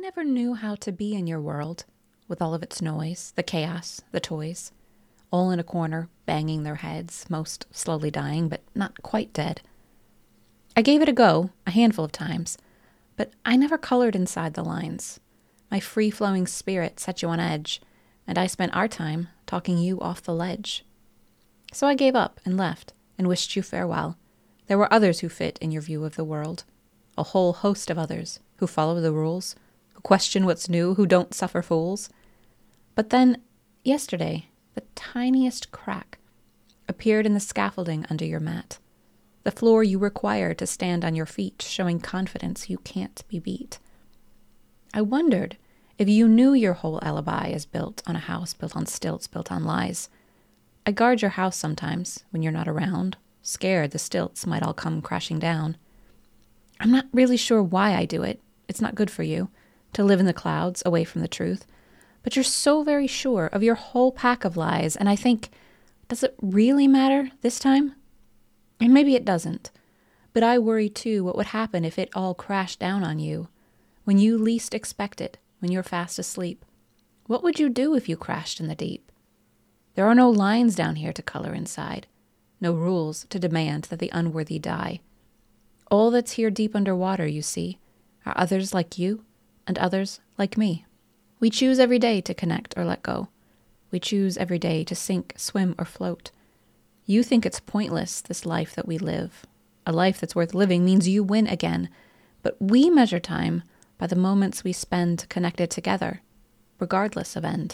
never knew how to be in your world, with all of its noise, the chaos, the toys, all in a corner, banging their heads, most slowly dying, but not quite dead. I gave it a go, a handful of times, but I never colored inside the lines. My free-flowing spirit set you on edge, and I spent our time talking you off the ledge. So I gave up and left, and wished you farewell. There were others who fit in your view of the world, a whole host of others who follow the rules, who question what's new, who don't suffer fools. But then, yesterday, the tiniest crack appeared in the scaffolding under your mat, the floor you require to stand on your feet, showing confidence you can't be beat. I wondered if you knew your whole alibi is built on a house built on stilts, built on lies. I guard your house sometimes when you're not around, scared the stilts might all come crashing down. I'm not really sure why I do it. It's not good for you to live in the clouds, away from the truth. But you're so very sure of your whole pack of lies, and I think, does it really matter this time? And maybe it doesn't. But I worry too what would happen if it all crashed down on you, when you least expect it, when you're fast asleep. What would you do if you crashed in the deep? There are no lines down here to color inside, no rules to demand that the unworthy die. All that's here deep underwater, you see, are others like you and others like me. We choose every day to connect or let go. We choose every day to sink, swim, or float. You think it's pointless, this life that we live. A life that's worth living means you win again. But we measure time by the moments we spend connected together, regardless of end.